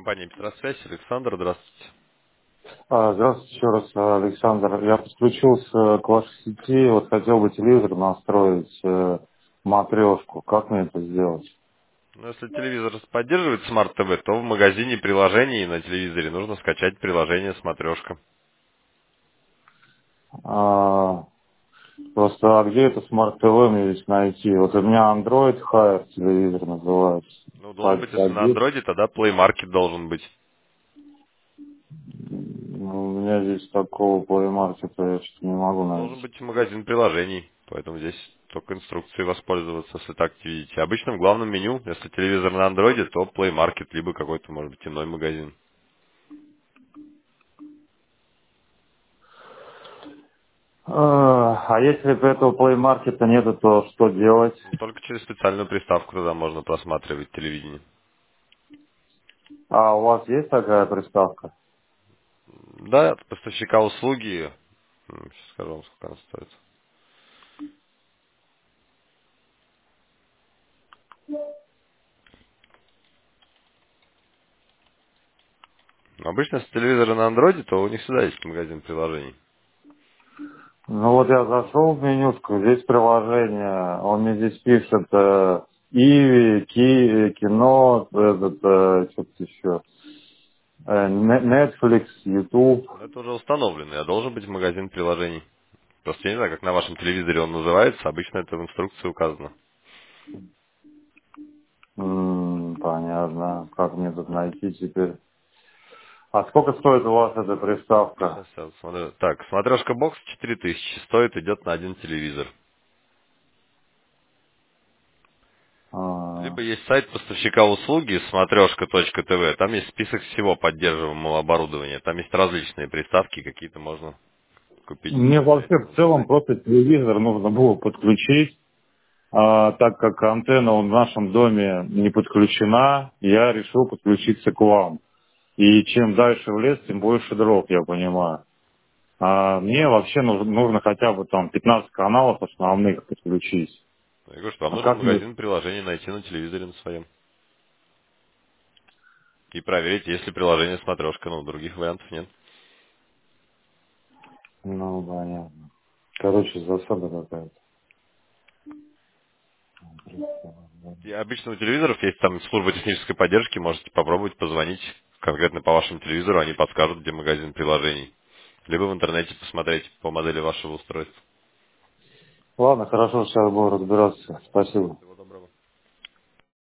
Компания «Петросвязь». Александр, здравствуйте. Здравствуйте еще раз, Александр. Я подключился к вашей сети, вот хотел бы телевизор настроить, матрешку. Как мне это сделать? Ну, если телевизор поддерживает Smart TV, то в магазине приложений на телевизоре нужно скачать приложение «Смотрешка». А, Просто, а где это Smart TV мне здесь найти? Вот у меня Android Fire телевизор называется. Ну, должен быть, если на Один. андроиде, тогда Play Market должен быть. Ну, у меня здесь такого Play Market я что-то не могу Ну, должен найти. быть магазин приложений, поэтому здесь только инструкции воспользоваться, если так видите. Обычно в главном меню, если телевизор на андроиде, то Play Market, либо какой-то, может быть, иной магазин. А если этого Play Market нету, то что делать? Ну, только через специальную приставку тогда можно просматривать телевидение. А у вас есть такая приставка? Да, от поставщика услуги, сейчас скажу вам, сколько она стоит. Обычно с телевизора на андроиде, то у них всегда есть магазин приложений. Ну вот я зашел в менюшку, здесь приложение, он мне здесь пишет Иви, кино, что-то еще, Netflix, YouTube. Но это уже установлено, а должен быть магазин приложений. Просто я не знаю, как на вашем телевизоре он называется, обычно это в инструкции указано. Понятно, как мне тут найти теперь. А сколько стоит у вас эта приставка? Сейчас я смотрю. Так, смотрешка бокс 4000 стоит, идет на один телевизор. А, Либо есть сайт поставщика услуги смотрешка.тв, там есть список всего поддерживаемого оборудования. Там есть различные приставки, какие-то можно купить Мне на вообще этом в целом сайте. просто телевизор нужно было подключить, так как антенна в нашем доме не подключена, я решил подключиться к вам. И чем дальше в лес, тем больше дров, я понимаю. А мне вообще нужно хотя бы там 15 каналов основных подключить. Я говорю, что вам А нужно как мне... магазин приложений найти на телевизоре на своем. И проверить, есть ли приложение смотрешка, но других вариантов нет. Ну, понятно. Короче, засада какая-то. И обычно у телевизоров есть там служба технической поддержки, можете попробовать позвонить конкретно по вашему телевизору, они подскажут, где магазин приложений. Либо в интернете посмотреть по модели вашего устройства. Ладно, хорошо, сейчас буду разбираться. Спасибо.